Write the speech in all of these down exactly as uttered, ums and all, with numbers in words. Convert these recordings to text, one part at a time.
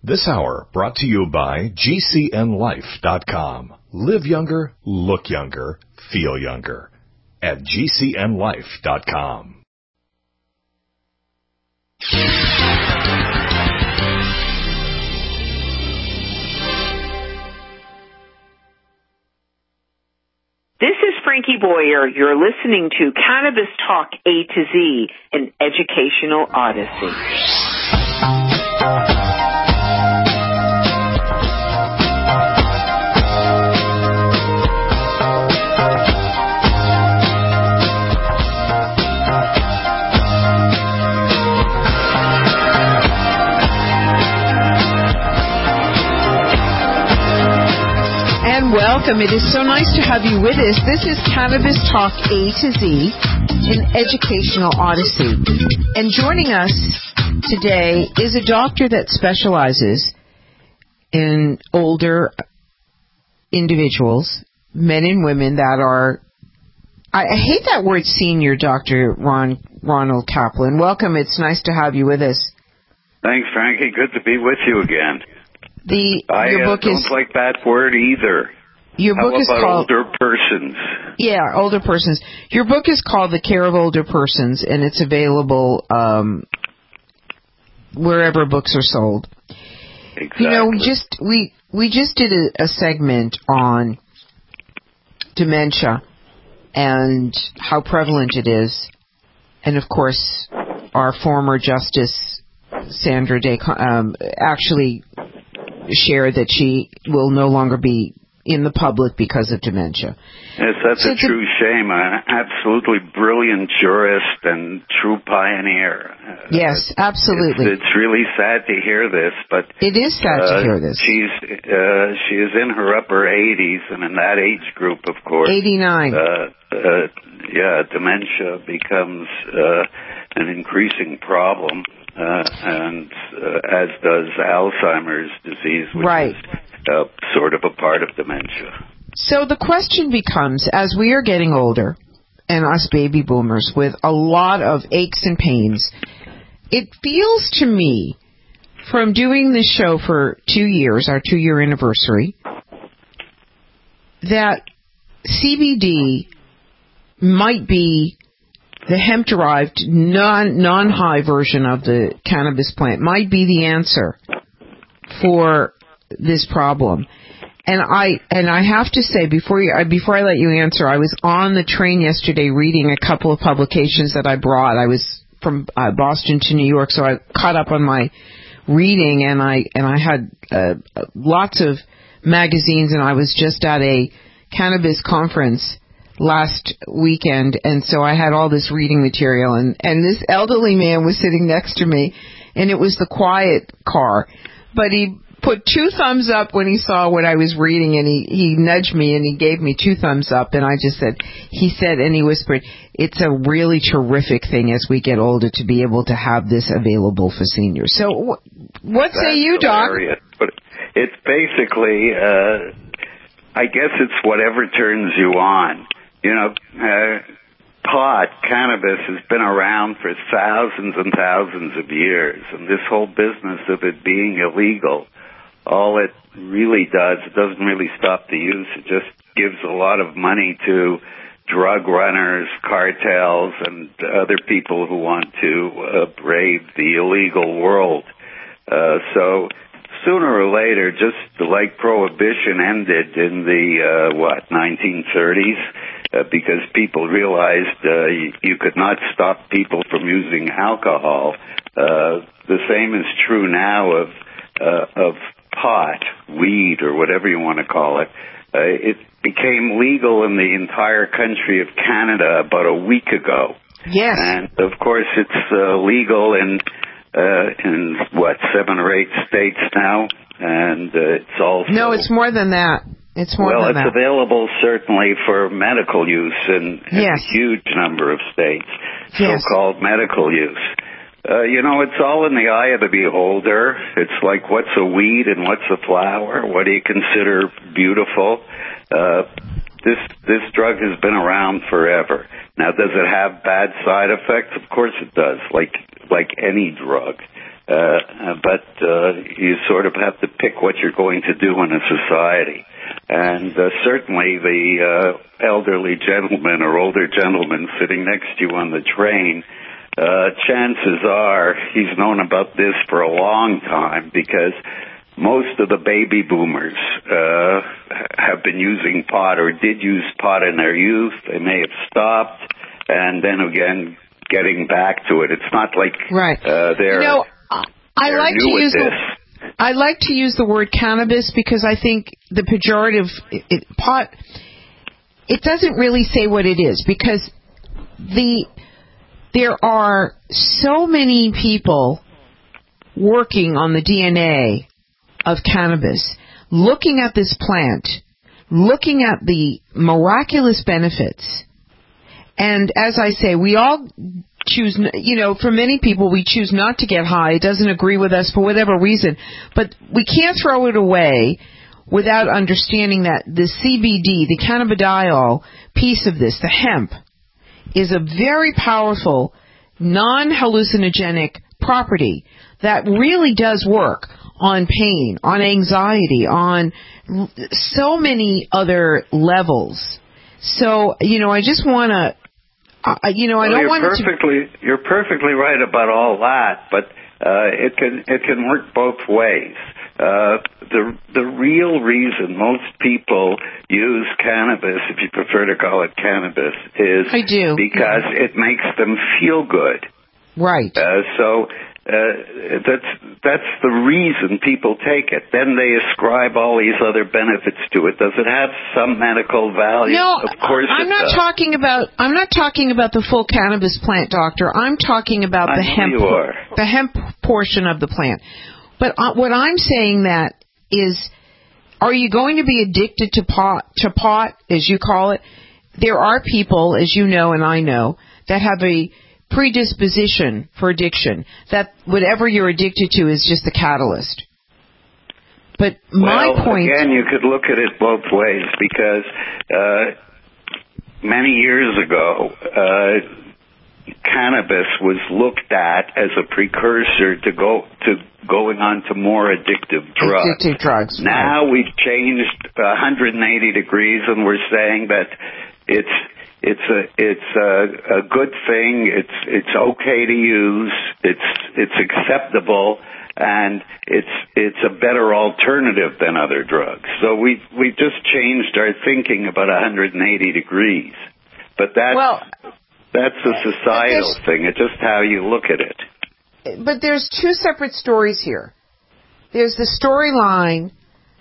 This hour brought to you by G C N life dot com. Live younger, look younger, feel younger at G C N life dot com. This is Frankie Boyer. You're listening to Cannabis Talk A to Z, an educational odyssey. Welcome. It is so nice to have you with us. This is Cannabis Talk A to Z, an educational odyssey. And joining us today is a doctor that specializes in older individuals, men and women that are, I, I hate that word senior, Doctor Ron, Ronald Kaplan. Welcome. It's nice to have you with us. Thanks, Frankie. Good to be with you again. The, I your uh, book don't is, like that word either. Your How book is about called older persons? Yeah, older persons. Your book is called The Care of Older Persons, and it's available um, wherever books are sold. Exactly. You know, we just we we just did a, a segment on dementia and how prevalent it is, and of course, our former Justice Sandra Day um, actually shared that she will no longer be in the public because of dementia. Yes, that's so a true a, shame. An absolutely brilliant jurist and true pioneer. Yes, absolutely. It's, it's really sad to hear this, but it is sad uh, to hear this. She's uh, she is in her upper eighties, and in that age group, of course, eighty-nine. Uh, uh, yeah, dementia becomes uh, an increasing problem, uh, and uh, as does Alzheimer's disease, which right. is Uh, sort of a part of dementia. So the question becomes, as we are getting older, and us baby boomers with a lot of aches and pains, it feels to me, from doing this show for two years, our two-year anniversary, that C B D might be the hemp-derived, non, non-high version of the cannabis plant, might be the answer for this problem. And I and I have to say, before you, before I let you answer, I was on the train yesterday reading a couple of publications that I brought. I was from uh, Boston to New York, so I caught up on my reading, and I and I had uh, lots of magazines, and I was just at a cannabis conference last weekend, and so I had all this reading material, and, and this elderly man was sitting next to me, and it was the quiet car, but he put two thumbs up when he saw what I was reading, and he, he nudged me and he gave me two thumbs up, and I just said, he said, and he whispered, it's a really terrific thing as we get older to be able to have this available for seniors. So wh- what That's say you, Doc? Hilarious. But it's basically, uh, I guess it's whatever turns you on. You know, uh, pot, cannabis, has been around for thousands and thousands of years, and this whole business of it being illegal, all it really does, it doesn't really stop the use. It just gives a lot of money to drug runners, cartels, and other people who want to uh, brave the illegal world. Uh, so sooner or later, just like Prohibition ended in the, uh, what, nineteen thirties, uh, because people realized uh, you, you could not stop people from using alcohol. Uh, the same is true now of uh, of pot, weed, or whatever you want to call it. Uh, it became legal in the entire country of Canada about a week ago. Yes. And, of course, it's uh, legal in, uh, in, what, seven or eight states now? And uh, it's also... No, it's more than that. It's more well, than that. Well, it's available certainly for medical use in, in yes. a huge number of states, yes. so-called medical use. Uh, you know, it's all in the eye of the beholder. It's like, what's a weed and what's a flower? What do you consider beautiful? Uh, this this drug has been around forever. Now, does it have bad side effects? Of course it does, like like any drug. uh, but uh, you sort of have to pick what you're going to do in a society. And uh, certainly the uh, elderly gentleman or older gentleman sitting next to you on the train, uh, chances are he's known about this for a long time, because most of the baby boomers uh, have been using pot or did use pot in their youth. They may have stopped and then again getting back to it. It's not like right. uh, they're, you know, I they're like new to use at the, this. I like to use the word cannabis because I think the pejorative it, it, pot, it doesn't really say what it is, because the there are so many people working on the D N A of cannabis, looking at this plant, looking at the miraculous benefits. And as I say, we all choose, you know, for many people, we choose not to get high. It doesn't agree with us for whatever reason. But we can't throw it away without understanding that the C B D, the cannabidiol piece of this, the hemp, is a very powerful, non-hallucinogenic property that really does work on pain, on anxiety, on so many other levels. So, you know, I just want to, uh, you know, I well, don't you're want perfectly, to... You're perfectly right about all that, but uh, it can it can work both ways. Uh, the the real reason most people use cannabis, if you prefer to call it cannabis, is I do. because yeah. it makes them feel good. Right. Uh, so uh, that's that's the reason people take it. Then they ascribe all these other benefits to it. Does it have some medical value? No, of course I'm it not does. talking about. I'm not talking about the full cannabis plant, doctor. I'm talking about I the know hemp, you are. the hemp portion of the plant. But uh, what I'm saying that is, are you going to be addicted to pot, to pot, as you call it? There are people, as you know and I know, that have a predisposition for addiction, that whatever you're addicted to is just the catalyst. But my well, point... again, you could look at it both ways, because uh, many years ago, uh, cannabis was looked at as a precursor to go to going on to more addictive drugs. Addictive drugs. Now right. we've changed one hundred eighty degrees, and we're saying that it's it's a it's a, a good thing. It's it's okay to use. It's it's acceptable, and it's it's a better alternative than other drugs. So we we just changed our thinking about one hundred eighty degrees. But that's well, that's a societal thing. It's just how you look at it. But there's two separate stories here. There's the storyline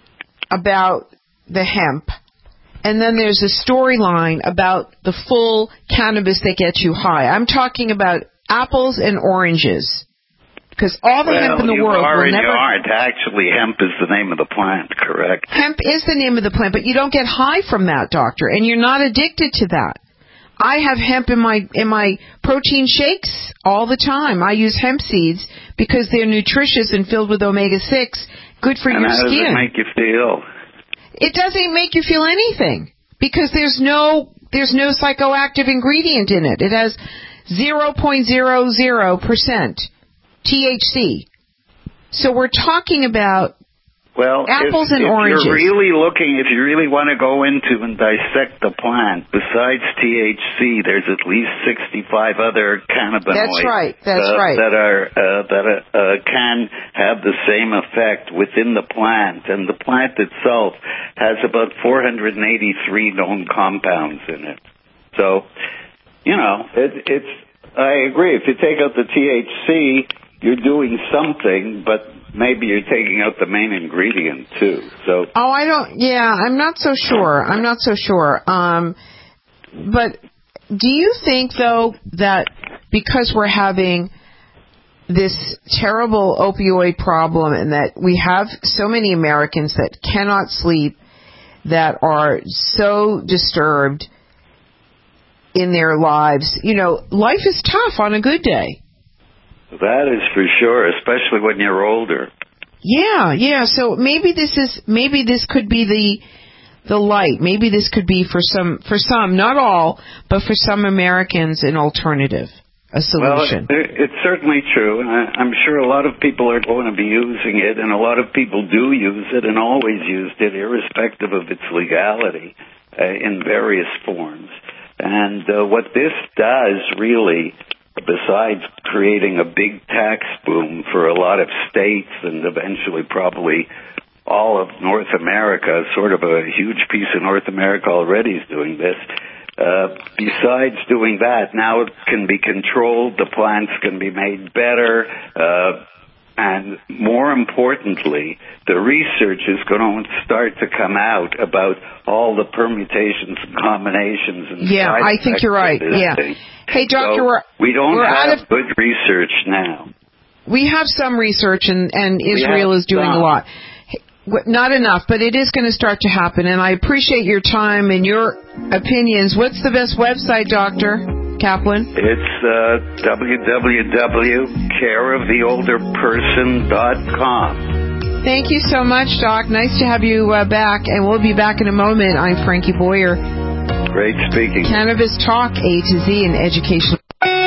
about the hemp, and then there's a storyline about the full cannabis that gets you high. I'm talking about apples and oranges, because all the well, hemp in the you world are will and never... You aren't. Actually, hemp is the name of the plant, correct? Hemp is the name of the plant, but you don't get high from that, doctor, and you're not addicted to that. I have hemp in my in my protein shakes all the time. I use hemp seeds because they're nutritious and filled with omega six, good for and your how skin. Does it make you feel? It doesn't make you feel anything, because there's no there's no psychoactive ingredient in it. It has zero point zero zero percent T H C. So we're talking about well, apples if, and if oranges. If you're really looking, if you really want to go into and dissect the plant, besides T H C, there's at least sixty-five other cannabinoids. That's right. That's uh, right. That are uh, that uh, can have the same effect within the plant, and the plant itself has about four hundred eighty-three known compounds in it. So, you know, it, it's. I agree. If you take out the T H C, you're doing something, but maybe you're taking out the main ingredient too. So oh, I don't. Yeah, I'm not so sure. I'm not so sure. Um, but do you think though that because we're having this terrible opioid problem, and that we have so many Americans that cannot sleep, that are so disturbed in their lives, you know, life is tough on a good day. That is for sure, especially when you're older. Yeah, yeah. So maybe this is maybe this could be the the light. Maybe this could be for some for some, not all, but for some Americans, an alternative. a solution. Well, it's certainly true. I'm sure a lot of people are going to be using it, and a lot of people do use it and always used it, irrespective of its legality, uh, in various forms. And uh, what this does, really, besides creating a big tax boom for a lot of states and eventually probably all of North America, sort of a huge piece of North America already is doing this. Uh, besides doing that, now it can be controlled, the plants can be made better, uh, and more importantly, the research is going to start to come out about all the permutations and combinations. And yeah, I think you're right. Yeah. Thing. Hey, Doctor, so we're, we don't we're have out of, good research now. We have some research, and, and We Israel is doing some. a lot. Not enough, but it is going to start to happen, and I appreciate your time and your opinions. What's the best website, Doctor Kaplan? It's uh, w w w dot care of the older person dot com. Thank you so much, Doc. Nice to have you uh, back, and we'll be back in a moment. I'm Frankie Boyer. Great speaking. Cannabis Talk, A to Z, and education.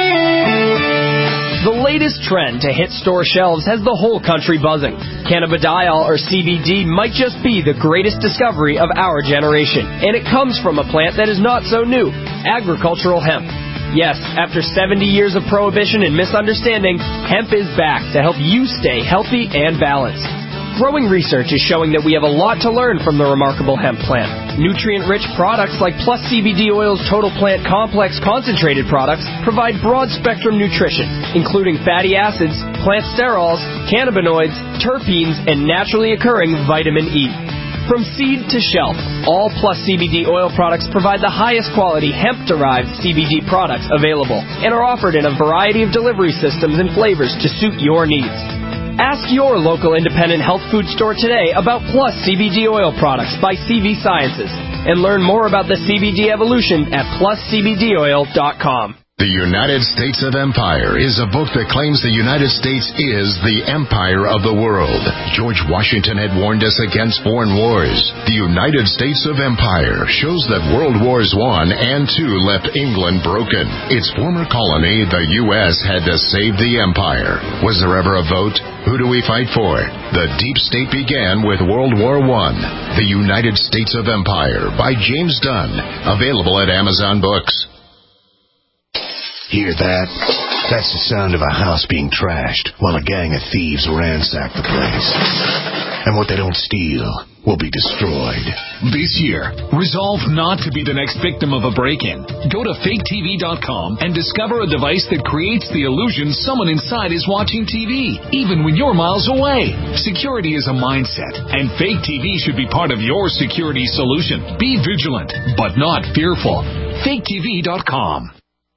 The latest trend to hit store shelves has the whole country buzzing. Cannabidiol, or C B D, might just be the greatest discovery of our generation. And it comes from a plant that is not so new, agricultural hemp. Yes, after seventy years of prohibition and misunderstanding, hemp is back to help you stay healthy and balanced. Growing research is showing that we have a lot to learn from the remarkable hemp plant. Nutrient-rich products like Plus C B D Oil's Total Plant Complex concentrated products provide broad-spectrum nutrition, including fatty acids, plant sterols, cannabinoids, terpenes, and naturally occurring vitamin E. From seed to shelf, all Plus C B D Oil products provide the highest quality hemp-derived C B D products available and are offered in a variety of delivery systems and flavors to suit your needs. Ask your local independent health food store today about Plus C B D Oil products by C V Sciences and learn more about the C B D evolution at plus c b d oil dot com. The United States of Empire is a book that claims the United States is the empire of the world. George Washington had warned us against foreign wars. The United States of Empire shows that World Wars One and Two left England broken. Its former colony, the U S, had to save the empire. Was there ever a vote? Who do we fight for? The deep state began with World War One. The United States of Empire by James Dunn. Available at Amazon Books. Hear that? That's the sound of a house being trashed while a gang of thieves ransack the place. And what they don't steal will be destroyed. This year, resolve not to be the next victim of a break-in. Go to fake t v dot com and discover a device that creates the illusion someone inside is watching T V, even when you're miles away. Security is a mindset, and Fake T V should be part of your security solution. Be vigilant, but not fearful. fake t v dot com.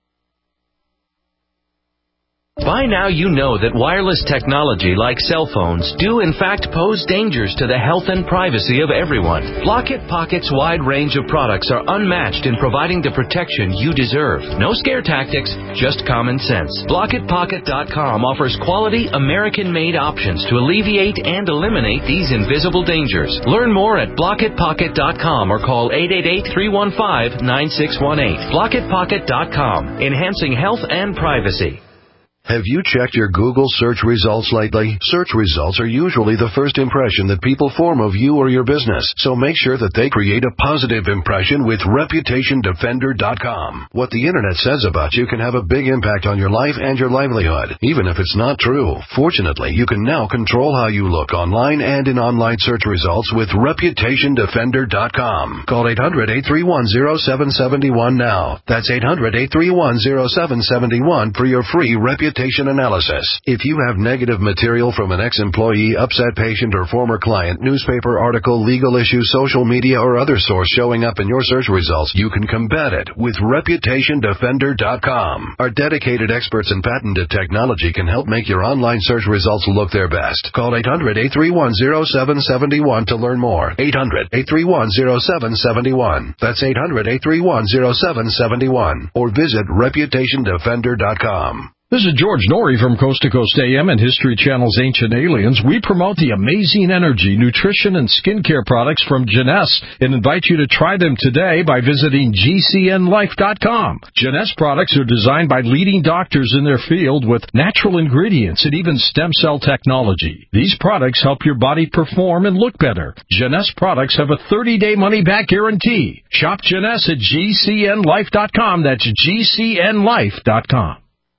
By now you know that wireless technology like cell phones do in fact pose dangers to the health and privacy of everyone. Block-It Pocket's wide range of products are unmatched in providing the protection you deserve. No scare tactics, just common sense. block it pocket dot com offers quality American-made options to alleviate and eliminate these invisible dangers. Learn more at block it pocket dot com or call eight eight eight, three one five, nine six one eight. block it pocket dot com, enhancing health and privacy. Have you checked your Google search results lately? Search results are usually the first impression that people form of you or your business, so make sure that they create a positive impression with reputation defender dot com. What the internet says about you can have a big impact on your life and your livelihood, even if it's not true. Fortunately, you can now control how you look online and in online search results with reputation defender dot com. Call eight hundred, eight three one, zero seven seven one now. That's eight hundred, eight three one, zero seven seven one for your free reputation analysis. If you have negative material from an ex-employee, upset patient, or former client, newspaper article, legal issue, social media, or other source showing up in your search results, you can combat it with reputation defender dot com. Our dedicated experts in patented technology can help make your online search results look their best. Call eight hundred, eight three one, zero seven seven one to learn more. eight hundred, eight three one, zero seven seven one. That's eight hundred, eight three one, zero seven seven one. Or visit reputation defender dot com. This is George Norrie from Coast to Coast A M and History Channel's Ancient Aliens. We promote the amazing energy, nutrition, and skincare products from Jeunesse and invite you to try them today by visiting G C N life dot com. Jeunesse products are designed by leading doctors in their field with natural ingredients and even stem cell technology. These products help your body perform and look better. Jeunesse products have a thirty-day money-back guarantee. Shop Jeunesse at G C N life dot com. That's G C N life dot com.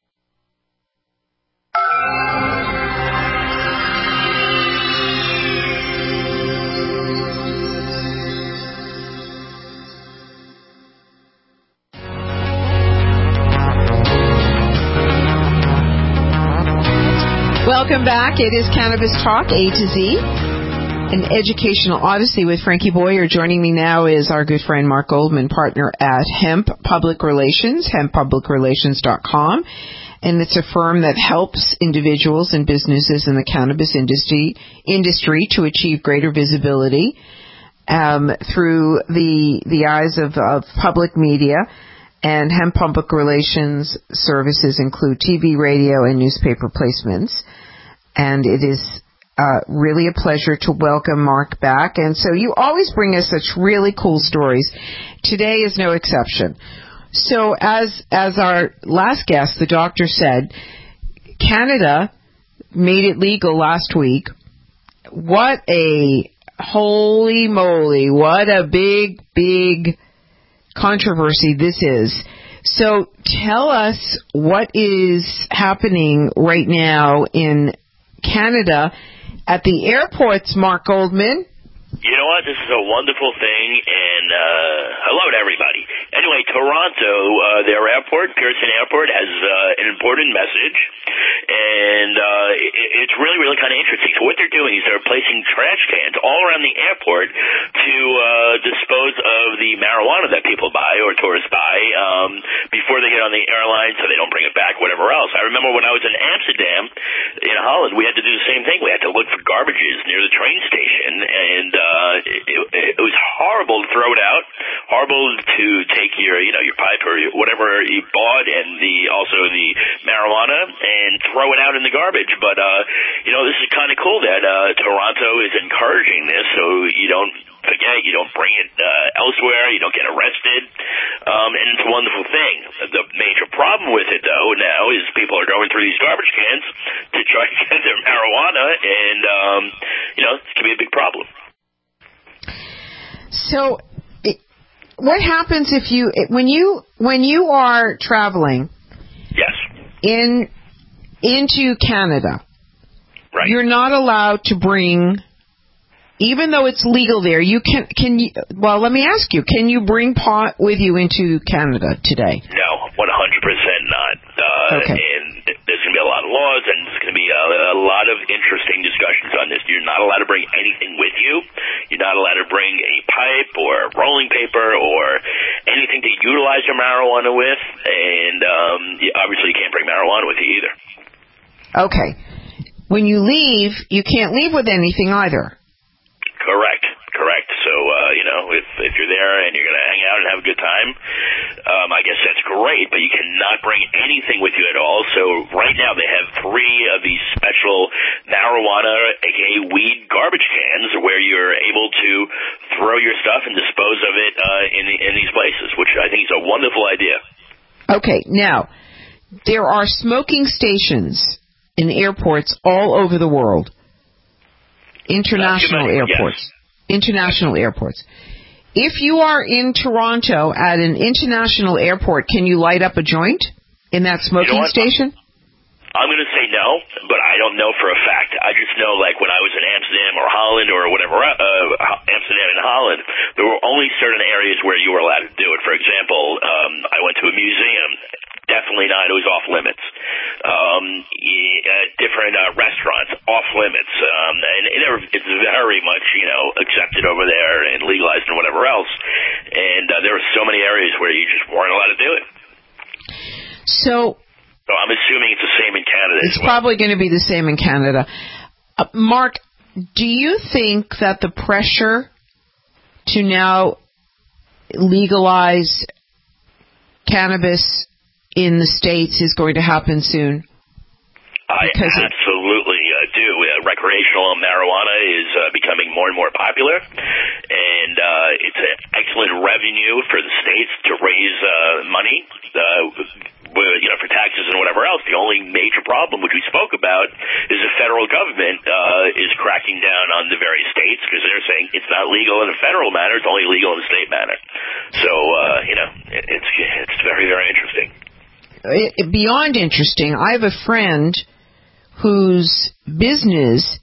Welcome back. It is Cannabis Talk, A to Z, an educational odyssey with Frankie Boyer. Joining me now is our good friend Mark Goldman, partner at Hemp Public Relations, hemp public relations dot com. And it's a firm that helps individuals and businesses in the cannabis industry industry to achieve greater visibility um, through the the eyes of, of public media. And Hemp Public Relations services include T V, radio, and newspaper placements. And it is uh, really a pleasure to welcome Mark back. And so you always bring us such really cool stories. Today is no exception. So as as our last guest, the doctor said, Canada made it legal last week. What a holy moly, what a big, big controversy this is. So tell us what is happening right now in Canada at the airports, Mark Goldman. You know what? This is a wonderful thing, and uh, hello to everybody. Anyway, Toronto, uh, their airport, Pearson Airport, has uh, an important message, and uh, it, it's really, really kind of interesting. So what they're doing is they're placing trash cans all around the airport to uh, dispose of the marijuana that people buy or tourists buy um, before they get on the airline, so they don't bring it back, whatever else. I remember when I was in Amsterdam, in Holland, we had to do the same thing. We had to look for garbages near the train station, and uh, Uh, it, it was horrible to throw it out, horrible to take your, you know, your pipe or whatever you bought and the, also the marijuana and throw it out in the garbage. But, uh, you know, this is kind of cool that, uh, Toronto is encouraging this so you don't forget, you don't bring it, uh, elsewhere, you don't get arrested. Um, and it's a wonderful thing. The major problem with it, though, now is people are going through these garbage cans to try to get their marijuana, and, um, you know, it can be a big problem. So, it, what happens if you when you when you are traveling? Yes. In into Canada, right? You're not allowed to bring, even though it's legal there. You can can you? Well, let me ask you: can you bring pot with you into Canada today? No, one hundred percent not. Uh, okay. And there's going to be a lot of laws, and there's going to be a, a lot of interesting discussions on this. You're not allowed to bring anything with you. You're not allowed to bring a pipe or rolling paper or anything to utilize your marijuana with, and um, you, obviously you can't bring marijuana with you either. Okay. When you leave, you can't leave with anything either. Correct. Correct. So, uh, you know, if if you're there and you're going to hang out and have a good time, um, I guess that's great, but you cannot bring anything with you at all. So right now they have three of these special marijuana, aka weed garbage cans, where you're able to throw your stuff and dispose of it uh, in, the, in these places, which I think is a wonderful idea. Okay. Now, there are smoking stations in airports all over the world. International many, airports. Yes. International airports. If you are in Toronto at an international airport, can you light up a joint in that smoking you know station? I'm going to say no, but I don't know for a fact. I just know, like, when I was in Amsterdam or Holland or whatever, uh, Amsterdam and Holland, there were only certain areas where you were allowed to do it. For example, um, I went to a museum. Definitely not. It was off limits. Um, uh, different uh, restaurants, off limits. Um, and it, it's very much, you know, accepted over there and legalized and whatever else. And uh, there were so many areas where you just weren't allowed to do it. So, so I'm assuming it's the same in Canada it's as well. probably going to be the same in Canada. Uh, Mark, do you think that the pressure to now legalize cannabis in the States is going to happen soon? I absolutely uh, do. Uh, recreational marijuana is uh, becoming more and more popular, and uh, it's an excellent revenue for the states to raise uh, money, uh, you know, for taxes and whatever else. The only major problem, which we spoke about, is the federal government uh, is cracking down on the various states because they're saying it's not legal in a federal manner; it's only legal in a state manner. So, uh, you know, it, it's it's very very interesting. It, beyond interesting, I have a friend whose business,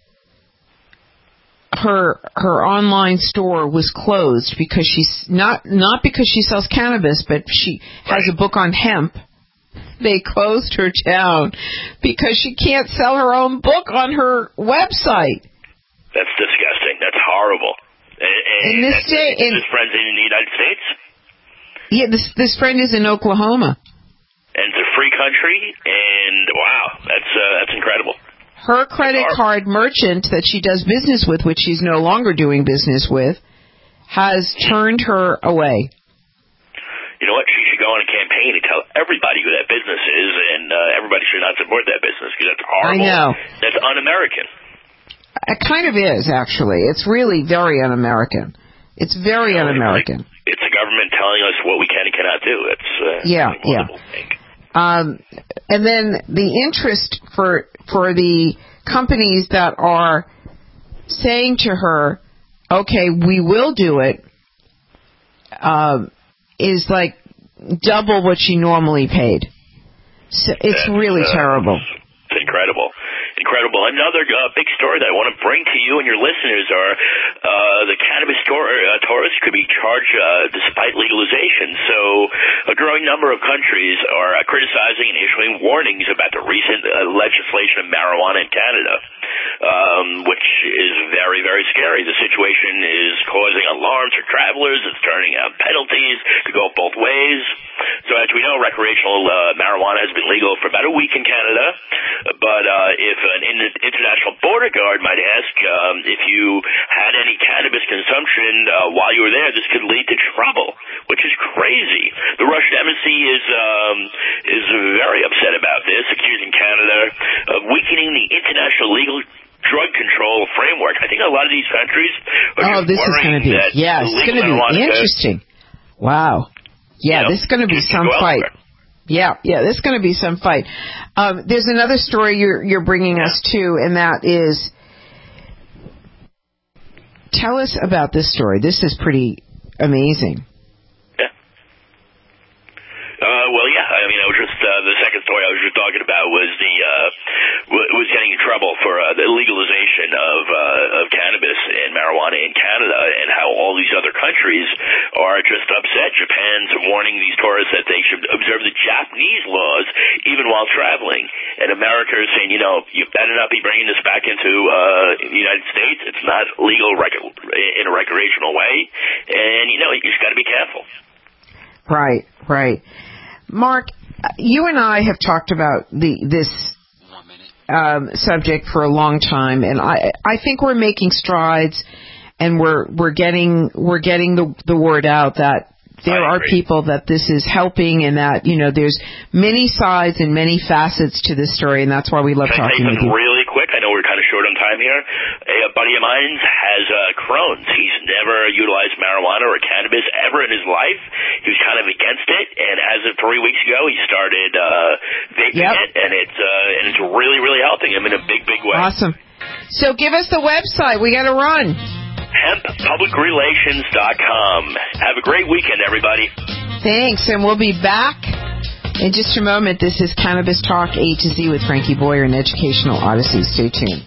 her her online store was closed because she's not not because she sells cannabis, but she has a book on hemp. They closed her down because she can't sell her own book on her website. That's disgusting. That's horrible. And, in this state, in, this friend's in the United States? Yeah, this this friend is in Oklahoma. And it's a free country, and wow, that's uh, that's incredible. Her credit card merchant that she does business with, which she's no longer doing business with, has turned her away. You know what? She should go on a campaign and tell everybody who that business is, and uh, everybody should not support that business because that's horrible. I know. That's un-American. It kind of is, actually. It's really very un-American. It's very you know, un-American. It's the government telling us what we can and cannot do. It's uh, yeah, yeah. Um, and then the interest for for the companies that are saying to her, "Okay, we will do it," uh, is like double what she normally paid. So it's That's, really uh, terrible. It's incredible. Incredible. Another uh, big story that I want to bring to you and your listeners are uh, the cannabis store, uh, tourists could be charged uh, despite legalization. So a growing number of countries are uh, criticizing and issuing warnings about the recent uh, legislation of marijuana in Canada, um, which is very, very scary. The situation is causing alarms for travelers. It's turning out penalties. Could go both ways. So as we know, recreational uh, marijuana has been legal for about a week in Canada, but uh, if an international border guard might ask um, if you had any cannabis consumption uh, while you were there, this could lead to trouble, which is crazy. The Russian embassy is um, is very upset about this, accusing Canada of weakening the international legal drug control framework. I think a lot of these countries are oh, this is going to be yeah, it's going to be interesting. Wow. Yeah, you know, this is going to be some fight. Yeah, yeah, this is going to be some fight. Um, there's another story you're you're bringing us to, and that is, tell us about this story. This is pretty amazing. Yeah. Uh, well, yeah. I mean, I was just uh, the second story I was just talking about was the uh, was getting in trouble for uh, the legalization of uh, of cannabis and marijuana in Canada, and how all these other countries are just upset. Japan's warning these tourists that they should observe the Japanese laws even while traveling, and America is saying, you know, you better not be bringing this back into uh, the United States. It's not legal rec- in a recreational way, and you know, you just got to be careful. Right, right. Mark, you and I have talked about the this um, subject for a long time, and I I think we're making strides, and we're we're getting we're getting the the word out that there are people that this is helping, and that, you know, there's many sides and many facets to this story, and that's why we love Can talking I say with you. Really quick, I know we're kind of short on time here. A buddy of mine has uh, Crohn's. He's never utilized marijuana or cannabis ever in his life. He was kind of against it, and as of three weeks ago, he started uh, vaping yep. it, and it's uh, and it's really, really helping him in a big, big way. Awesome. So give us the website. We got to run. hemp public relations dot com. Have a great weekend, everybody. Thanks, and we'll be back in just a moment. This is Cannabis Talk A to Z with Frankie Boyer and Educational Odyssey. Stay tuned.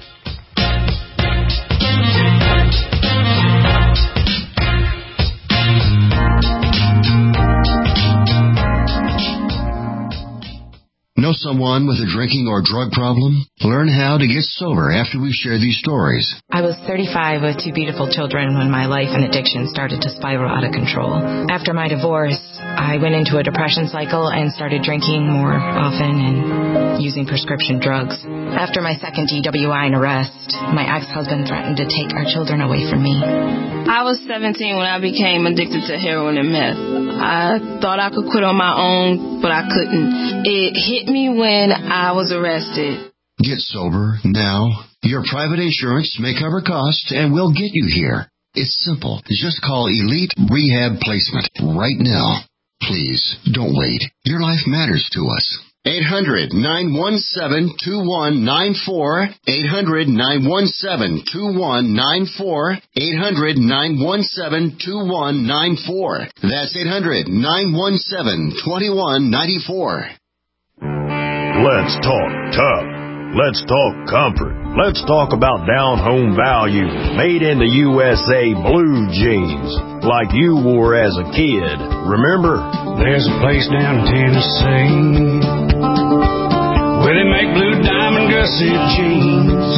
Know someone with a drinking or drug problem? Learn how to get sober after we share these stories. I was thirty-five with two beautiful children when my life and addiction started to spiral out of control. After my divorce, I went into a depression cycle and started drinking more often and using prescription drugs. After my second D W I and arrest, my ex-husband threatened to take our children away from me. I was seventeen when I became addicted to heroin and meth. I thought I could quit on my own, but I couldn't. It hit me when I was arrested. Get sober now. Your private insurance may cover costs and we'll get you here. It's simple. Just call Elite Rehab Placement right now. Please, don't wait. Your life matters to us. eight hundred, nine one seven, two one nine four. eight hundred, nine one seven, two one nine four. eight hundred, nine one seven, two one nine four. That's eight hundred, nine one seven, two one nine four. Let's talk tough. Let's talk comfort. Let's talk about down-home value, made in the U S A blue jeans, like you wore as a kid. Remember? There's a place down in Tennessee where they make blue diamond gusset jeans.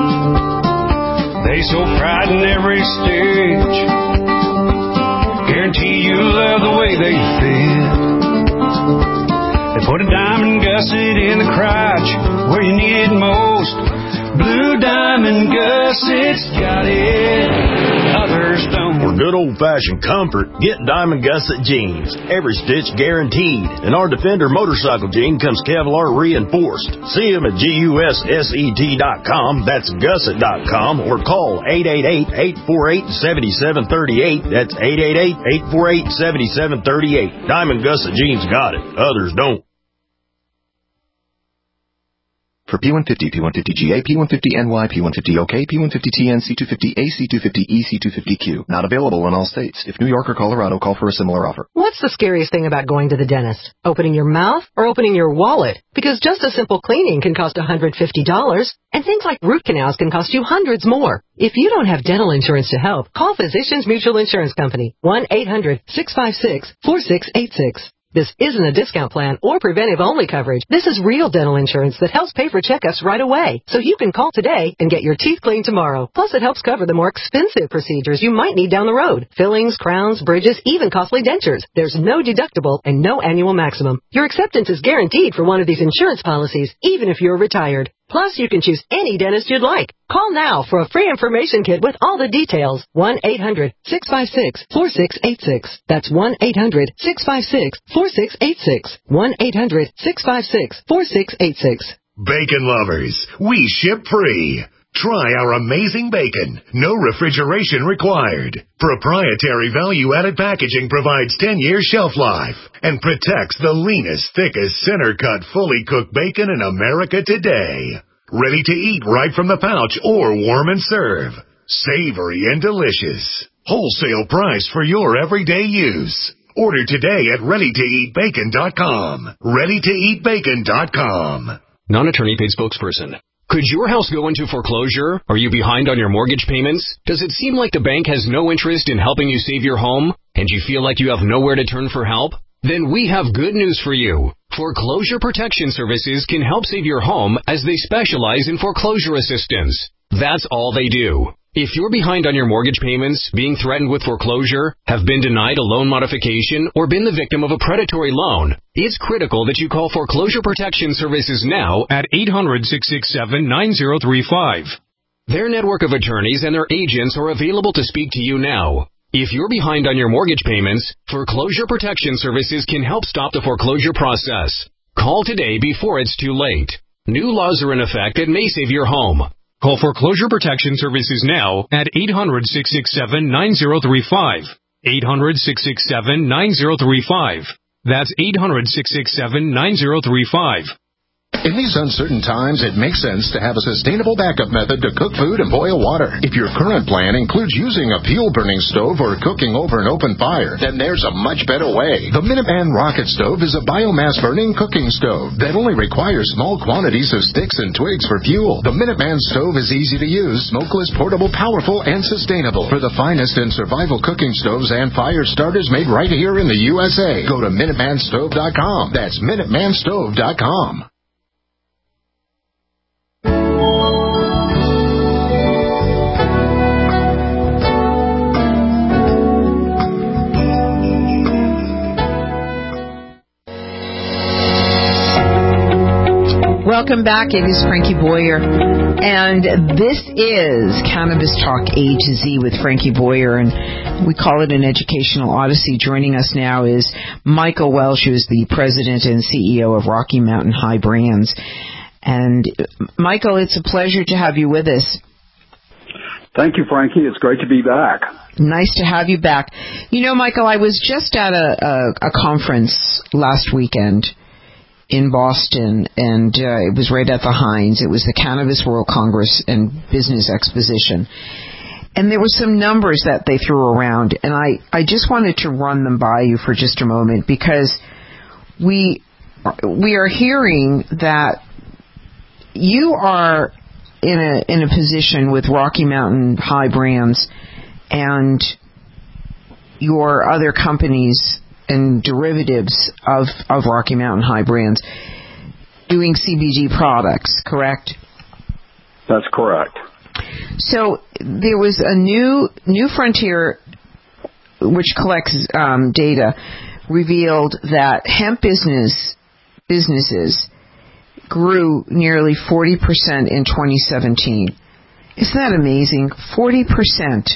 They show pride in every stitch, guarantee you love the way they fit. They put a diamond gusset in the crotch where you need it most. Blue Diamond Gussets got it, others don't. For good old-fashioned comfort, get Diamond Gusset jeans. Every stitch guaranteed. And our Defender motorcycle jean comes Kevlar reinforced. See them at gusset dot com, that's gusset dot com, or call eight eight eight, eight four eight, seven seven three eight. That's eight eight eight, eight four eight, seven seven three eight. Diamond Gusset jeans got it, others don't. For P one fifty, P one fifty G A, P one fifty N Y, P one fifty O K, P one fifty T N, C two fifty A, C two fifty E, C two fifty Q. Not available in all states. If New York or Colorado, call for a similar offer. What's the scariest thing about going to the dentist? Opening your mouth or opening your wallet? Because just a simple cleaning can cost one hundred fifty dollars, and things like root canals can cost you hundreds more. If you don't have dental insurance to help, call Physicians Mutual Insurance Company, one eight hundred, six five six, four six eight six. This isn't a discount plan or preventive-only coverage. This is real dental insurance that helps pay for checkups right away. So you can call today and get your teeth cleaned tomorrow. Plus, it helps cover the more expensive procedures you might need down the road. Fillings, crowns, bridges, even costly dentures. There's no deductible and no annual maximum. Your acceptance is guaranteed for one of these insurance policies, even if you're retired. Plus, you can choose any dentist you'd like. Call now for a free information kit with all the details. one eight hundred, six five six, four six eight six. That's one eight hundred, six five six, four six eight six. one eight hundred, six five six, four six eight six. Bacon lovers, we ship free. Try our amazing bacon. No refrigeration required. Proprietary value-added packaging provides ten years shelf life and protects the leanest, thickest, center-cut, fully cooked bacon in America today. Ready to eat right from the pouch or warm and serve. Savory and delicious. Wholesale price for your everyday use. Order today at ready to eat bacon dot com. ready to eat bacon dot com. Non-attorney paid spokesperson. Could your house go into foreclosure? Are you behind on your mortgage payments? Does it seem like the bank has no interest in helping you save your home? And you feel like you have nowhere to turn for help? Then we have good news for you. Foreclosure Protection Services can help save your home as they specialize in foreclosure assistance. That's all they do. If you're behind on your mortgage payments, being threatened with foreclosure, have been denied a loan modification, or been the victim of a predatory loan, it's critical that you call Foreclosure Protection Services now at eight hundred, six six seven, nine zero three five. Their network of attorneys and their agents are available to speak to you now. If you're behind on your mortgage payments, Foreclosure Protection Services can help stop the foreclosure process. Call today before it's too late. New laws are in effect that may save your home. Call Foreclosure Protection Services now at eight hundred, six six seven, nine zero three five. eight hundred, six six seven, nine zero three five. That's eight hundred, six six seven, nine zero three five. In these uncertain times, it makes sense to have a sustainable backup method to cook food and boil water. If your current plan includes using a fuel-burning stove or cooking over an open fire, then there's a much better way. The Minuteman Rocket Stove is a biomass-burning cooking stove that only requires small quantities of sticks and twigs for fuel. The Minuteman Stove is easy to use, smokeless, portable, powerful, and sustainable. For the finest in survival cooking stoves and fire starters made right here in the U S A, go to Minuteman Stove dot com. That's Minuteman Stove dot com. welcome back. It is Frankie Boyer, and this is Cannabis Talk A to Z with Frankie Boyer, and we call it an educational odyssey. Joining us now is Michael Welch, who is the president and C E O of Rocky Mountain High Brands. And Michael, it's a pleasure to have you with us. Thank you, Frankie. It's great to be back. Nice to have you back. You know, Michael, I was just at a, a, a conference last weekend in Boston, and uh, it was right at the Heinz. It was the Cannabis World Congress and Business Exposition. And there were some numbers that they threw around, and I, I just wanted to run them by you for just a moment, because we we are hearing that you are in a in a position with Rocky Mountain High Brands and your other companies and derivatives of, of Rocky Mountain High Brands doing C B D products, correct? That's correct. So there was a new New Frontier, which collects um, data, revealed that hemp business businesses grew nearly forty percent in twenty seventeen. Isn't that amazing? forty percent.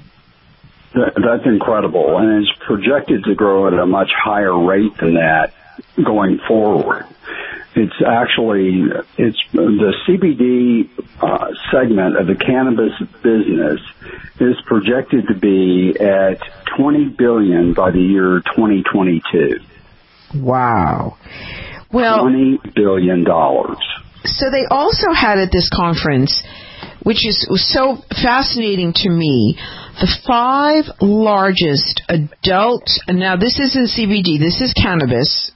That's incredible, and it's projected to grow at a much higher rate than that going forward. It's actually, it's the C B D uh, segment of the cannabis business is projected to be at twenty billion dollars by the year twenty twenty-two. Wow. Well, twenty billion dollars. So they also had at this conference, which is so fascinating to me, the five largest adult, and now this isn't C B D, this is cannabis,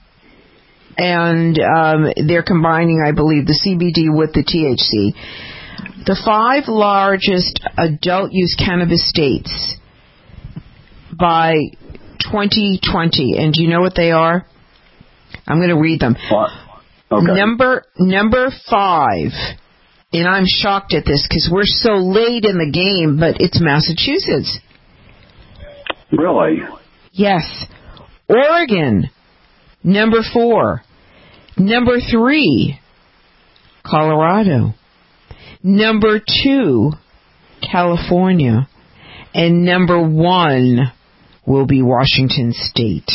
and um, they're combining, I believe, the C B D with the T H C. The five largest adult use cannabis states by twenty twenty, and do you know what they are? I'm going to read them. What? Okay. Number number five, and I'm shocked at this because we're so late in the game, but it's Massachusetts. Really? Yes. Oregon, number four. Number three, Colorado. Number two, California. And number one will be Washington State.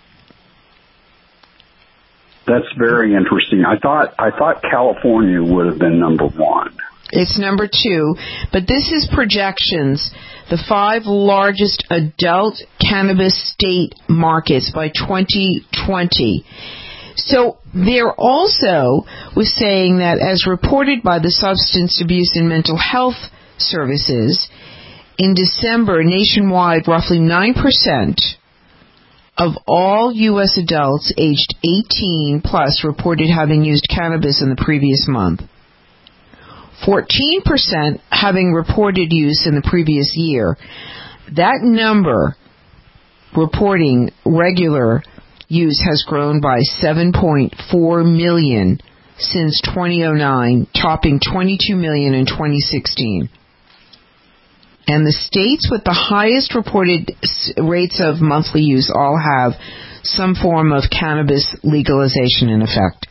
That's very interesting. I thought I thought California would have been number one. It's number two, but this is projections. The five largest adult cannabis state markets by twenty twenty. So there also was saying that, as reported by the Substance Abuse and Mental Health Services, in December, nationwide, roughly nine percent of all U S adults aged eighteen plus reported having used cannabis in the previous month. fourteen percent having reported use in the previous year. That number reporting regular use has grown by seven point four million since two thousand nine, topping twenty-two million in twenty sixteen. And the states with the highest reported rates of monthly use all have some form of cannabis legalization in effect.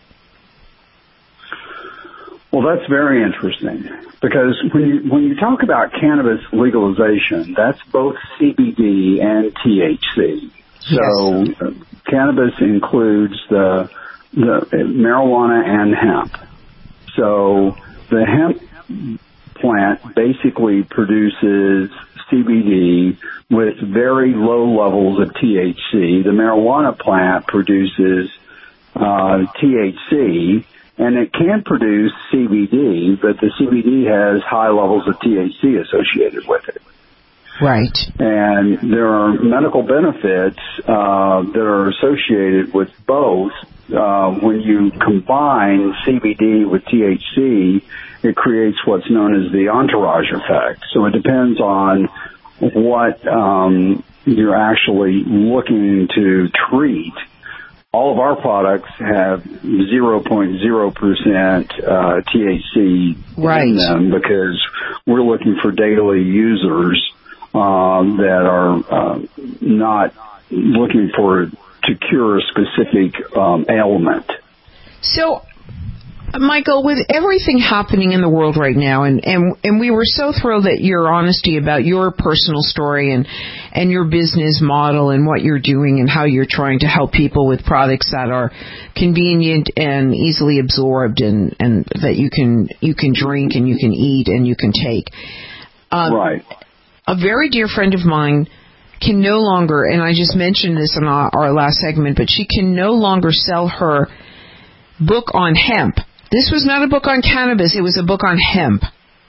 Well, that's very interesting, because when you, when you talk about cannabis legalization, that's both C B D and T H C. So yes. uh, cannabis includes the, the marijuana and hemp. So the hemp plant basically produces C B D with very low levels of T H C. The marijuana plant produces uh, T H C, and it can produce C B D, but the C B D has high levels of T H C associated with it. Right. And there are medical benefits uh, that are associated with both. Uh, when you combine C B D with T H C, it creates what's known as the entourage effect. So it depends on what um, you're actually looking to treat. All of our products have zero point zero percent uh, T H C right. in them, because we're looking for daily users um, that are uh, not looking for to cure a specific um, ailment. So Michael, with everything happening in the world right now, and, and, and we were so thrilled at your honesty about your personal story and, and your business model and what you're doing and how you're trying to help people with products that are convenient and easily absorbed and, and that you can you can drink and you can eat and you can take. Um, right. A very dear friend of mine can no longer, and I just mentioned this in our, our last segment, but she can no longer sell her book on hemp. This was not a book on cannabis, it was a book on hemp.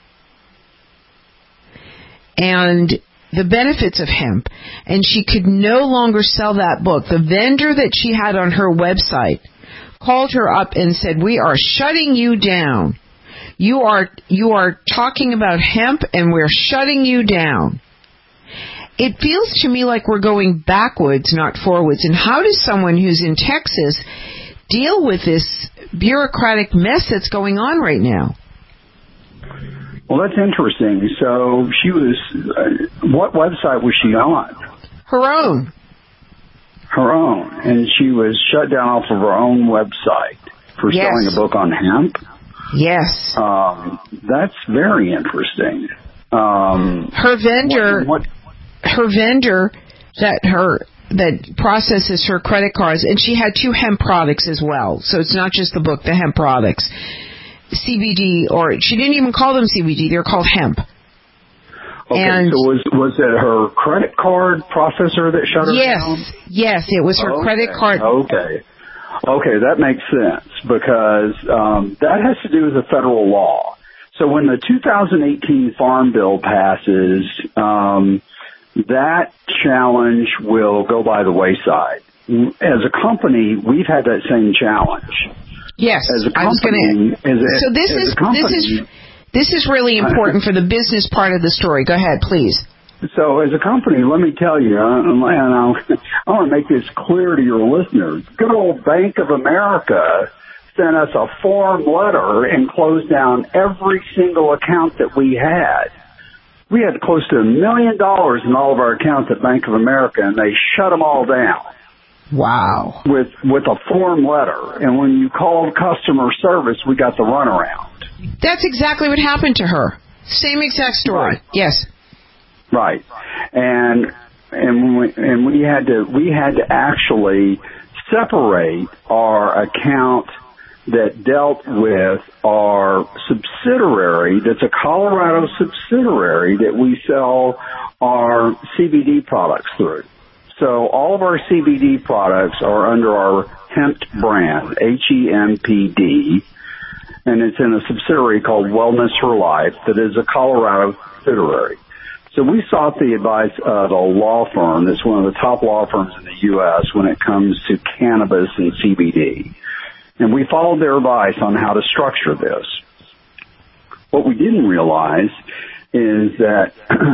And the benefits of hemp. And she could no longer sell that book. The vendor that she had on her website called her up and said, "We are shutting you down. You are you are talking about hemp and we're shutting you down." It feels to me like we're going backwards, not forwards. And how does someone who's in Texas deal with this bureaucratic mess that's going on right now? Well, that's interesting. So she was, uh, what website was she on? Her own. Her own. And she was shut down off of her own website for yes. selling a book on hemp? Yes. Um, that's very interesting. Um, her vendor, what, what, her vendor that her... that processes her credit cards, and she had two hemp products as well. So it's not just the book, the hemp products. C B D, or she didn't even call them C B D, they're called hemp. Okay, and so was was it her credit card processor that shut her yes, down? Yes, it was her okay, credit card. Okay, okay, that makes sense because um, that has to do with the federal law. So when the two thousand eighteen Farm Bill passes, um, that challenge will go by the wayside. As a company, we've had that same challenge. Yes, as a company, I was going to. So this is company, this is this is really important for the business part of the story. Go ahead, please. So as a company, let me tell you, and I'll, I want to make this clear to your listeners. Good old Bank of America sent us a form letter and closed down every single account that we had. We had close to a million dollars in all of our accounts at Bank of America, and they shut them all down. Wow. With with a form letter. And when you called customer service, we got the runaround. That's exactly what happened to her. Same exact story. Right. Yes. Right. And and we, and we had to we had to actually separate our account that dealt with our subsidiary, that's a Colorado subsidiary that we sell our C B D products through. So all of our C B D products are under our Hemp brand, H E M P D, and it's in a subsidiary called Wellness for Life that is a Colorado subsidiary. So we sought the advice of a law firm that's one of the top law firms in the U S when it comes to cannabis and C B D. And we followed their advice on how to structure this. What we didn't realize is that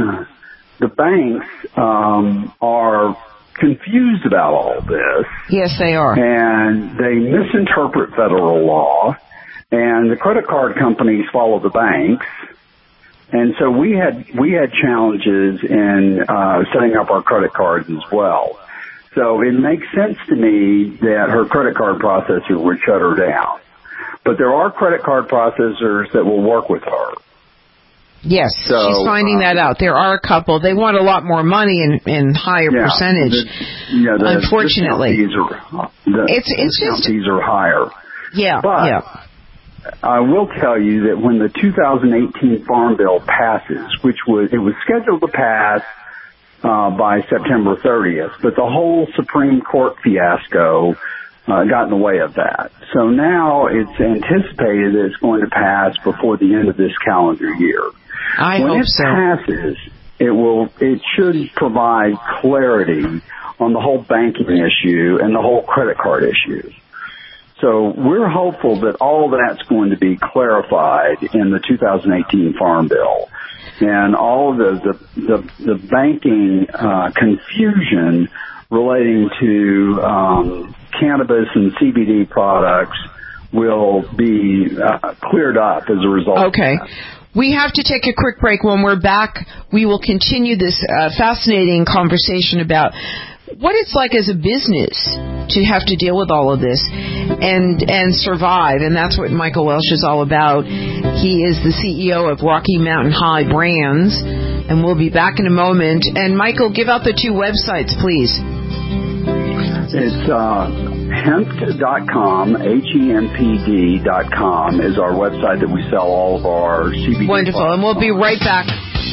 the banks um, are confused about all this. Yes, they are. And they misinterpret federal law, and the credit card companies follow the banks. And so we had we had challenges in uh, setting up our credit cards as well. So it makes sense to me that her credit card processor would shut her down. But there are credit card processors that will work with her. Yes, so, she's finding um, that out. There are a couple. They want a lot more money and, and higher yeah, percentage. The, yeah, the unfortunately, fees are, the it's it's just fees are higher. Yeah, but yeah. I will tell you that when the two thousand eighteen Farm Bill passes, which was it was scheduled to pass uh, by September thirtieth, but the whole Supreme Court fiasco uh, got in the way of that. So now it's anticipated that it's going to pass before the end of this calendar year. I when hope it so. passes, it will it should provide clarity on the whole banking issue and the whole credit card issue. So we're hopeful that all that's going to be clarified in the two thousand eighteen Farm Bill. And all of the, the, the, the banking uh, confusion relating to um, cannabis and C B D products will be uh, cleared up as a result okay. of that. We have to take a quick break. When we're back, we will continue this uh, fascinating conversation about what it's like as a business to have to deal with all of this and and survive. And that's what Michael Welch is all about. He is the C E O of Rocky Mountain High Brands, and we'll be back in a moment. And Michael, give out the two websites, please. It's uh, hemp dot com, H E M P D dot com is our website that we sell all of our C B D. Wonderful, products. And we'll be right back.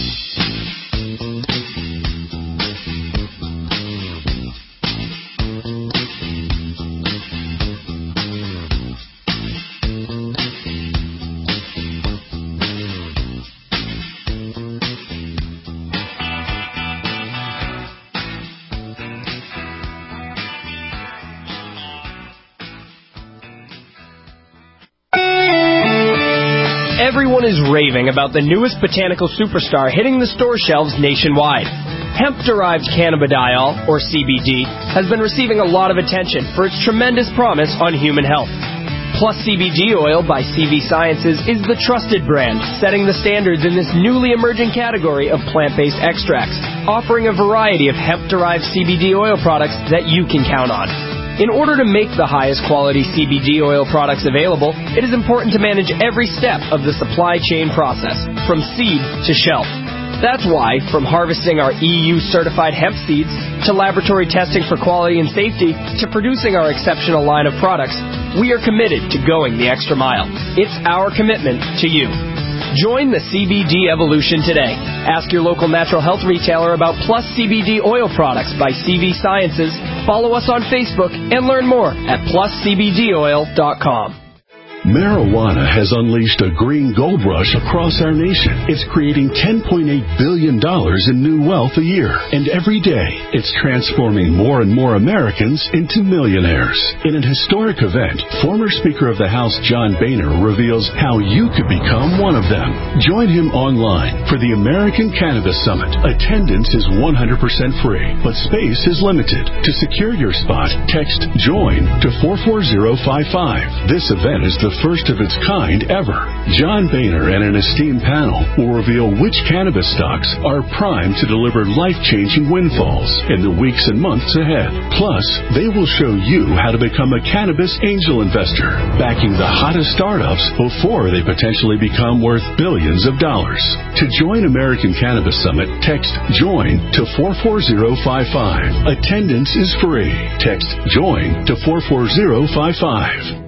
Everyone is raving about the newest botanical superstar hitting the store shelves nationwide. Hemp-derived cannabidiol, or C B D, has been receiving a lot of attention for its tremendous promise on human health. Plus C B D Oil by C V Sciences is the trusted brand, setting the standards in this newly emerging category of plant-based extracts, offering a variety of hemp-derived C B D oil products that you can count on. In order to make the highest quality C B D oil products available, it is important to manage every step of the supply chain process, from seed to shelf. That's why, from harvesting our E U-certified hemp seeds, to laboratory testing for quality and safety, to producing our exceptional line of products, we are committed to going the extra mile. It's our commitment to you. Join the C B D evolution today. Ask your local natural health retailer about Plus C B D oil products by C V Sciences. Follow us on Facebook and learn more at plus c b d oil dot com. Marijuana has unleashed a green gold rush across our nation. It's creating ten point eight billion dollars in new wealth a year. And every day, it's transforming more and more Americans into millionaires. In an historic event, former Speaker of the House John Boehner reveals how you could become one of them. Join him online for the American Cannabis Summit. Attendance is one hundred percent free, but space is limited. To secure your spot, text JOIN to four four zero five five. This event is the first of its kind ever. John Boehner and an esteemed panel will reveal which cannabis stocks are primed to deliver life-changing windfalls in the weeks and months ahead. Plus, they will show you how to become a cannabis angel investor, backing the hottest startups before they potentially become worth billions of dollars. To join American Cannabis Summit, text JOIN to four four zero five five. Attendance is free. Text JOIN to four four zero five five.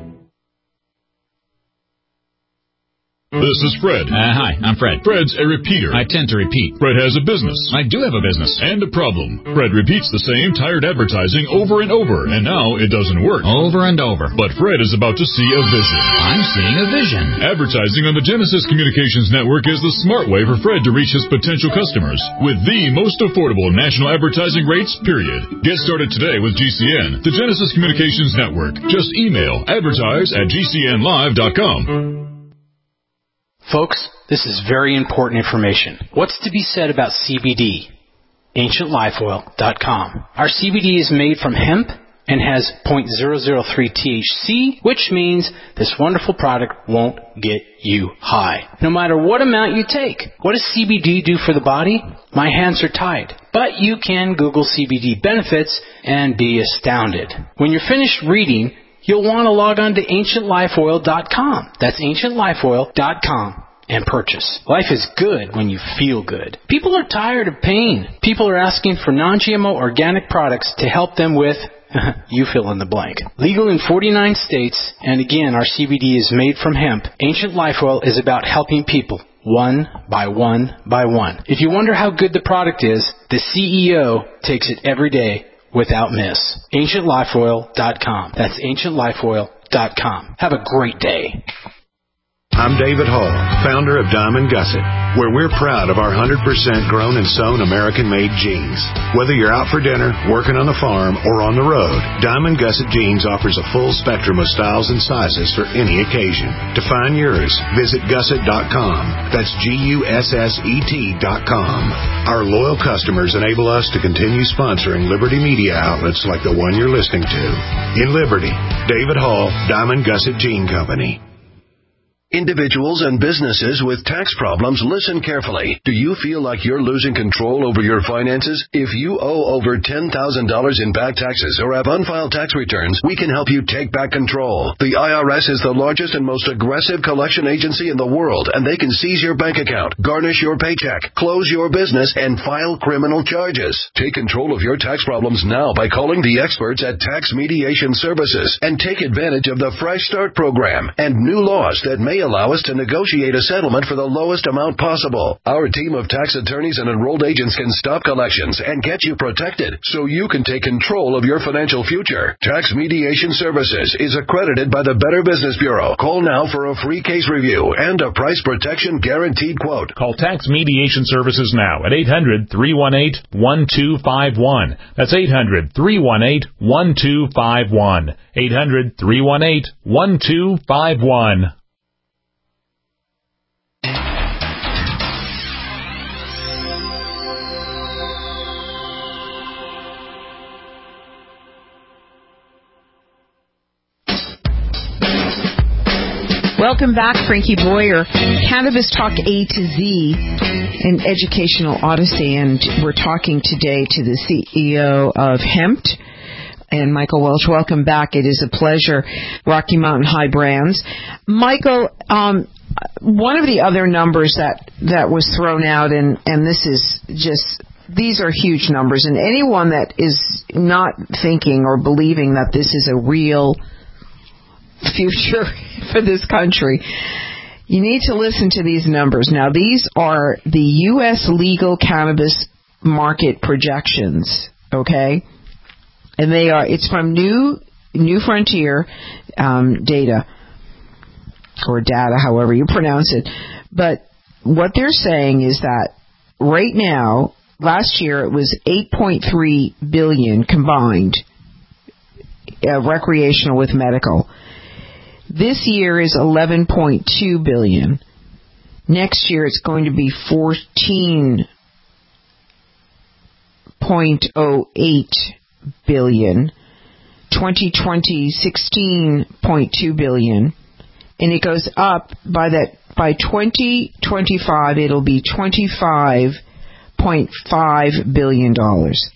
This is Fred. Uh, hi, I'm Fred. Fred's a repeater. I tend to repeat. Fred has a business. I do have a business. And a problem. Fred repeats the same tired advertising over and over, and now it doesn't work. Over and over. But Fred is about to see a vision. I'm seeing a vision. Advertising on the Genesis Communications Network is the smart way for Fred to reach his potential customers with the most affordable national advertising rates, period. Get started today with G C N, the Genesis Communications Network. Just email advertise at g c n live dot com. Folks, this is very important information. What's to be said about C B D? ancient life oil dot com. Our C B D is made from hemp and has zero point zero zero three T H C, which means this wonderful product won't get you high, no matter what amount you take. What does C B D do for the body? My hands are tied. But you can Google C B D benefits and be astounded. When you're finished reading, you'll want to log on to ancient life oil dot com. That's ancient life oil dot com and purchase. Life is good when you feel good. People are tired of pain. People are asking for non G M O organic products to help them with, you fill in the blank. Legal in forty-nine states, and again, our C B D is made from hemp. Ancient Life Oil is about helping people one by one by one. If you wonder how good the product is, the C E O takes it every day without miss. ancient life oil dot com. That's ancient life oil dot com. Have a great day. I'm David Hall, founder of Diamond Gusset, where we're proud of our one hundred percent grown and sewn American-made jeans. Whether you're out for dinner, working on the farm, or on the road, Diamond Gusset Jeans offers a full spectrum of styles and sizes for any occasion. To find yours, visit gusset dot com. That's G U S S E T dot com. Our loyal customers enable us to continue sponsoring Liberty media outlets like the one you're listening to. In Liberty, David Hall, Diamond Gusset Jean Company. Individuals and businesses with tax problems, listen carefully. Do you feel like you're losing control over your finances? If you owe over ten thousand dollars in back taxes or have unfiled tax returns, we can help you take back control. The I R S is the largest and most aggressive collection agency in the world, and they can seize your bank account, garnish your paycheck, close your business, and file criminal charges. Take control of your tax problems now by calling the experts at Tax Mediation Services and take advantage of the Fresh Start program and new laws that may allow us to negotiate a settlement for the lowest amount possible. Our team of tax attorneys and enrolled agents can stop collections and get you protected so you can take control of your financial future. Tax Mediation Services is accredited by the Better Business Bureau. Call now for a free case review and a price protection guaranteed quote. Call Tax Mediation Services now at eight hundred, three one eight, one two five one. That's eight hundred, three one eight, one two five one. eight hundred, three one eight, one two five one. Welcome back, Frankie Boyer. Cannabis Talk A to Z, an educational odyssey, and we're talking today to the C E O of Hempt, and Michael Welch. Welcome back. It is a pleasure. Rocky Mountain High Brands. Michael, um, one of the other numbers that, that was thrown out, and, and this is just, these are huge numbers, and anyone that is not thinking or believing that this is a real future for this country, you need to listen to these numbers. Now, these are the U S legal cannabis market projections, okay? And they are, it's from New New Frontier um, data, or data, however you pronounce it. But what they're saying is that right now, last year it was eight point three billion dollars combined, uh, recreational with medical. This year is eleven point two billion dollars. Next year it's going to be fourteen point oh eight billion dollars. twenty twenty, sixteen point two billion dollars. And it goes up by that by twenty twenty-five it'll be twenty-five point five billion dollars.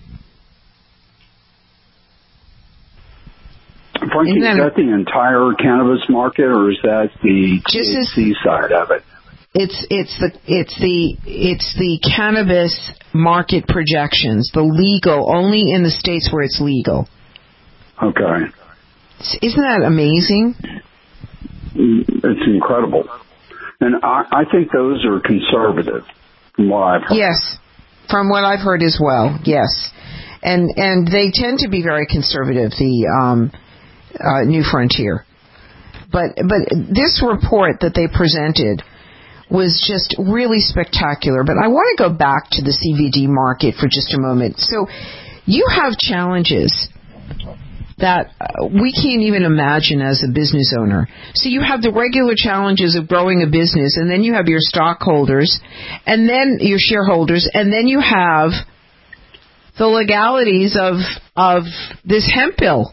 Frankie, is that the entire cannabis market, or is that the T H C side of it? It's it's the it's the it's the cannabis market projections, the legal, only in the states where it's legal. Okay. Isn't that amazing? It's incredible, and I, I think those are conservative, from what I've heard. Yes, from what I've heard as well. Yes, and and they tend to be very conservative. The um. Uh, New Frontier. But but this report that they presented was just really spectacular. But I want to go back to the C B D market for just a moment. So you have challenges that uh, we can't even imagine as a business owner. So you have the regular challenges of growing a business, and then you have your stockholders, and then your shareholders, and then you have the legalities of of this hemp bill.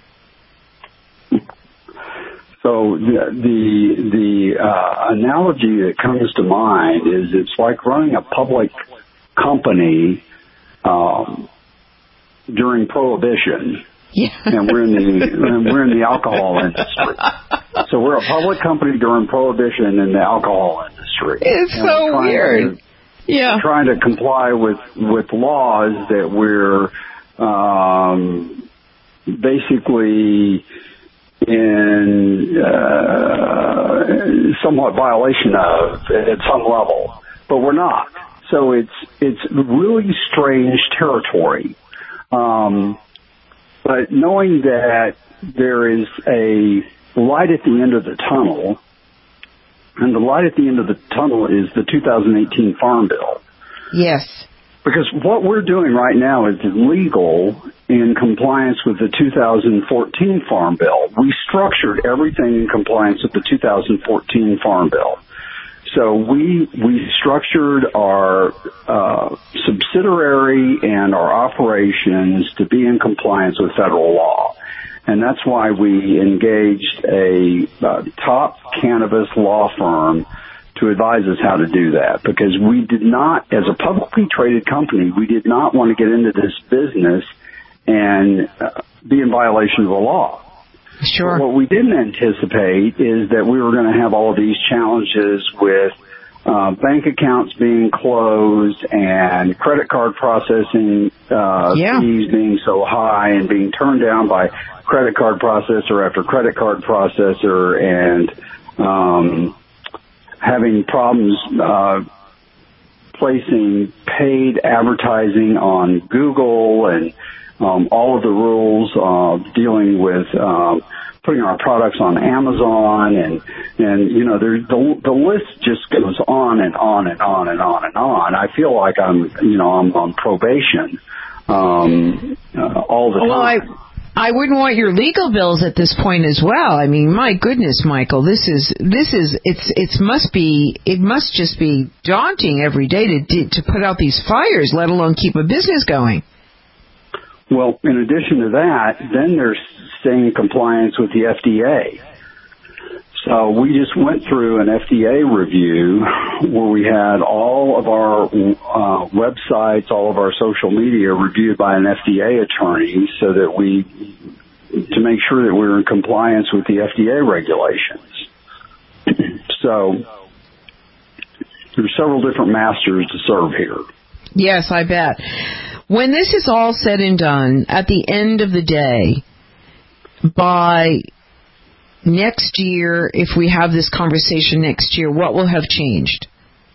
So the the, the uh, analogy that comes to mind is it's like running a public company um, during Prohibition, yeah. and we're in the and we're in the alcohol industry. So we're a public company during Prohibition in the alcohol industry. It's and so weird. To, yeah, trying to comply with with laws that we're um, basically in uh, somewhat violation of at some level, but we're not. So it's it's really strange territory. Um, but knowing that there is a light at the end of the tunnel, and the light at the end of the tunnel is the two thousand eighteen Farm Bill. Yes. Because what we're doing right now is legal in compliance with the two thousand fourteen Farm Bill. We structured everything in compliance with the two thousand fourteen Farm Bill. So we we structured our uh, subsidiary and our operations to be in compliance with federal law. And that's why we engaged a uh, top cannabis law firm to advise us how to do that, because we did not, as a publicly traded company, we did not want to get into this business and uh, be in violation of the law. Sure. But what we didn't anticipate is that we were going to have all of these challenges with uh, bank accounts being closed and credit card processing uh, yeah. fees being so high and being turned down by credit card processor after credit card processor, and um, having problems uh, placing paid advertising on Google, and um, all of the rules uh, dealing with um, putting our products on Amazon, and and you know there, the the list just goes on and on and on and on and on. I feel like I'm you know I'm on probation um, uh, all the well, time. I- I wouldn't want your legal bills at this point as well. I mean, my goodness, Michael, this is this is it's it's must be it must just be daunting every day to to put out these fires, let alone keep a business going. Well, in addition to that, then there's staying in compliance with the F D A. So we just went through an F D A review where we had all of our uh, websites, all of our social media reviewed by an F D A attorney, so that we, to make sure that we were in compliance with the F D A regulations. So there's several different masters to serve here. Yes, I bet. When this is all said and done, at the end of the day, by next year, if we have this conversation next year, what will have changed?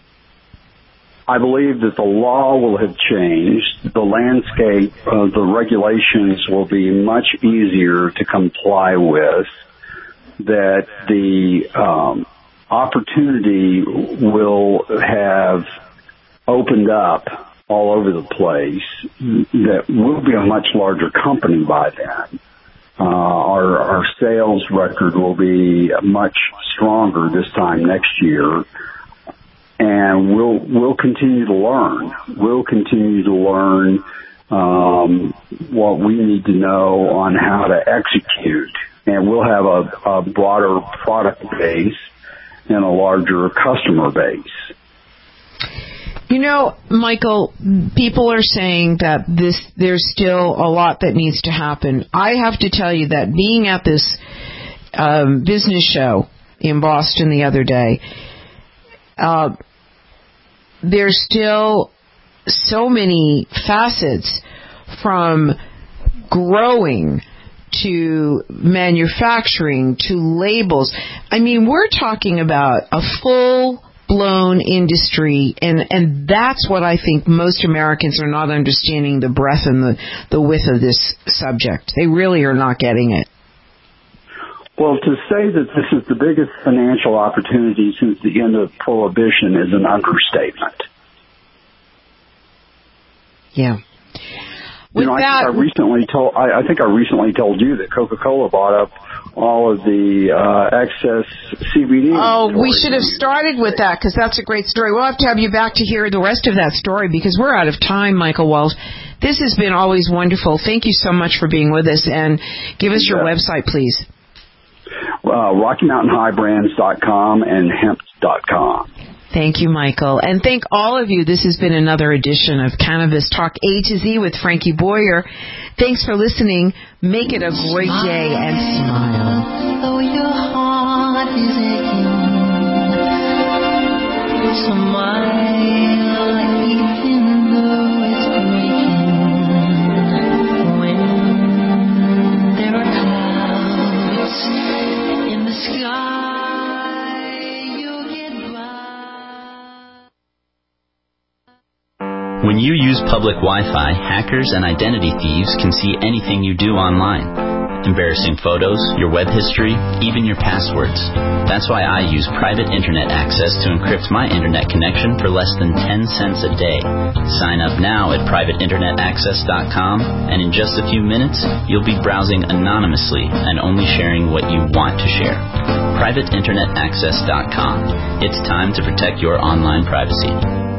I believe that the law will have changed. The landscape, uh, the regulations will be much easier to comply with. That the um, opportunity will have opened up all over the place. That we'll be a much larger company by then. Uh, our, our sales record will be much stronger this time next year, and we'll we'll continue to learn. We'll continue to learn um, what we need to know on how to execute, and we'll have a, a broader product base and a larger customer base. You know, Michael, people are saying that this there's still a lot that needs to happen. I have to tell you that being at this um, business show in Boston the other day, uh, there's still so many facets, from growing to manufacturing to labels. I mean, we're talking about a full blown industry, and and that's what I think most Americans are not understanding, the breadth and the the width of this subject. They really are not getting it. Well, to say that this is the biggest financial opportunity since the end of Prohibition is an understatement. Yeah. You know, I that, think I recently told I, I think I recently told you that Coca-Cola bought up all of the uh, excess C B D. Oh, we should have started with that, because that's a great story. We'll have to have you back to hear the rest of that story, because we're out of time, Michael Walsh. This has been always wonderful. Thank you so much for being with us, and give us your yeah. website, please. Uh, Rocky Mountain High Brands dot com and hemp dot com. Thank you, Michael. And thank all of you. This has been another edition of Cannabis Talk A to Z with Frankie Boyer. Thanks for listening. Make it a great smile, day and smile. Though your heart is aching, smile even though it's breaking. When there are clouds in the sky, when you use public Wi-Fi, hackers and identity thieves can see anything you do online. Embarrassing photos, your web history, even your passwords. That's why I use private internet access to encrypt my internet connection for less than ten cents a day. Sign up now at private internet access dot com, and in just a few minutes, you'll be browsing anonymously and only sharing what you want to share. private internet access dot com. It's time to protect your online privacy.